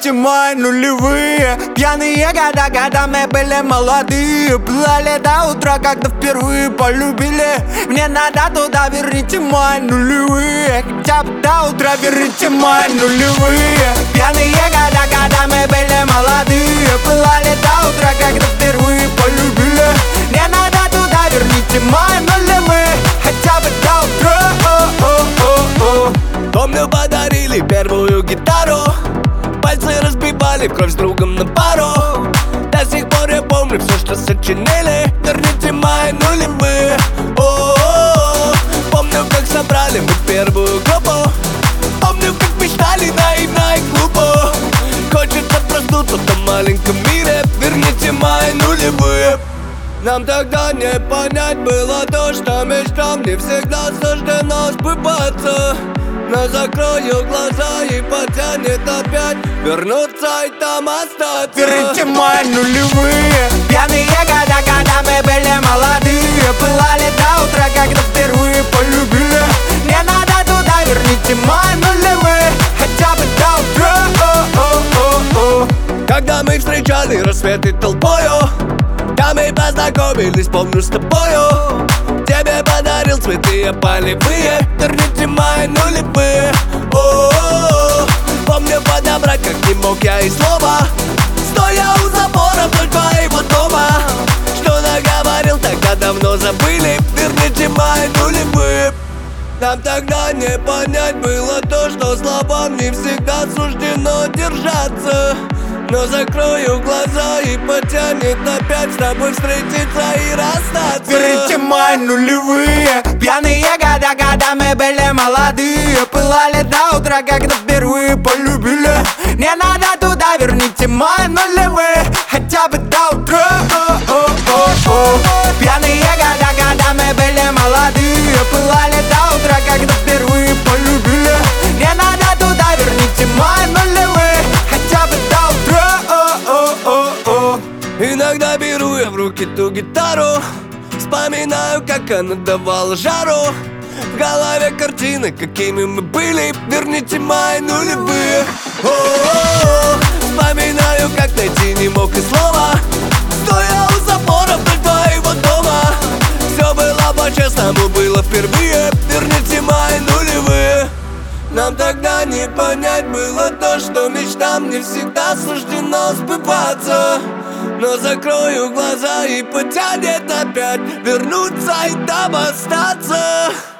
Верните мои нулевые пьяные года, когда мы были молодые. Плыли до утра, когда впервые полюбили. Мне надо туда, верните мои нулевые. Хотя бы до утра, верните мои нулевые пьяные года, когда мы были молодые. Плыли до утра, когда впервые полюбили. Мне надо туда, верните мои нулевые. Хотя бы до утра. Помню, подарили первую гитару, пальцы разбивали в кровь с другом на пару. До сих пор я помню все, что сочинили. Верните мои нулевые. Помню, как собрали мы первую группу. Помню, как мечтали наивно и глупо. Хочется проснуться в том маленьком мире. Верните мои нулевые. Нам тогда не понять было то, что мечтам не всегда суждено сбываться. Но закрою глаза и потянет опять вернуться и там остаться. Верните мои нулевые пьяные года, когда мы были молодые. Пылали до утра, когда впервые полюбили. Мне надо туда, верните мои нулевые. Хотя бы до утра. Когда мы встречали рассветы толпою, там мы познакомились, помню, с тобою. Тебе подарил цветы полевые. Верните мои нулевые. Помню, подобрать как не мог я и слова, стоя у забора вдоль твоего дома. Что наговорил, тогда давно забыли. Верните мои нулевые. Нам тогда не понять было то, что словам не всегда суждено держаться. Но закрою глаза и потянет опять с тобой встретиться и расстаться. Верните мои нулевые пьяные года, когда мы были молодые. Пылали до утра, когда впервые полюбили. Мне надо туда, верните мои нулевые. Хотя бы до утра. Пьяные года, когда мы были молодые. Пылали до утра, когда впервые полюбили. Мне надо туда, верните мои нулевые. Хотя бы до утра. Иногда беру я в руки ту гитару, вспоминаю, как она давала жару. В голове картины, какими мы были. Верните мои нулевые. Вспоминаю, как найти не мог и слова, стоя у забора вдоль твоего дома. Все было по-честному, было впервые. Верните мои нулевые. Нам тогда не понять было то, что мечтам не всегда суждено сбываться. Но закрою глаза и потянет опять вернуться и там остаться.